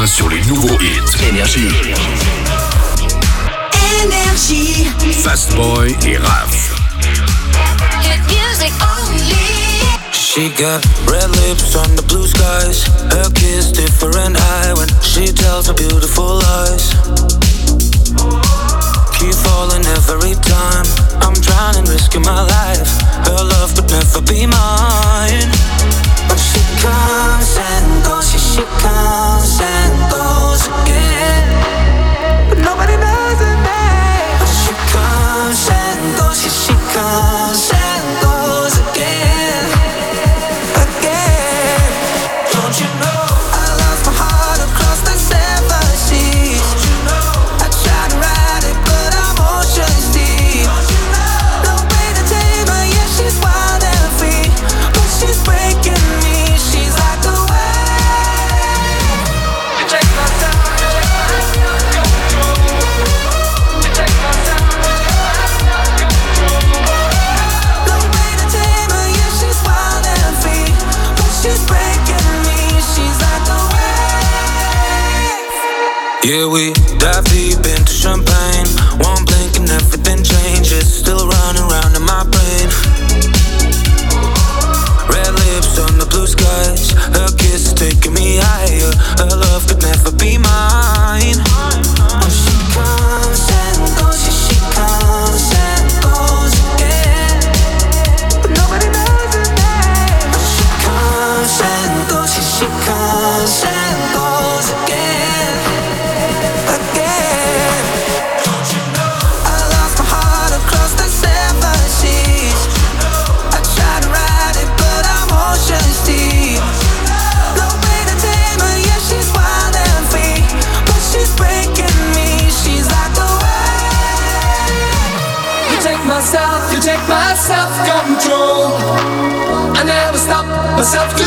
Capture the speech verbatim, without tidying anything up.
point sur les nouveaux hits. Énergie. Énergie. Fast Boy et Raph. Hit music only. She got red lips on the blue skies. Her kiss different eye when she tells her beautiful lies. Keep falling every time. I'm drowning, risking my life. Her love could never be mine. But she comes and goes, yeah, she comes and goes again. But nobody knows her name. But she comes and goes, yeah, she comes and goes again. Again. Don't you know I lost my heart across the seven seas? Don't you know I tried to ride it, but I'm ocean deep. Don't you know no way to tame her, yeah, she's wild and free. But she's breaking me, she's like a wave. You take my time, control. You take my time, control. No way to tame her, yeah, she's wild and free. But she's breaking me, she's like a wave. Yeah, we dive deep into champagne. One blink and everything changes. Still running round in my brain. Red lips on the blue skies. Her kiss is taking me higher. Her love could never be mine. Oh, she comes and goes, yeah, she comes and goes again. But nobody knows her name. Oh, she comes and goes, yeah, she comes and goes again. Again. Don't you know I lost my heart across the seven seas? I tried to ride it, but I'm ocean deep. No way to tame her, yeah, she's wild and free. But she's breaking me, she's like a wave. You take my self, you take my self-control. I never stop my self-control.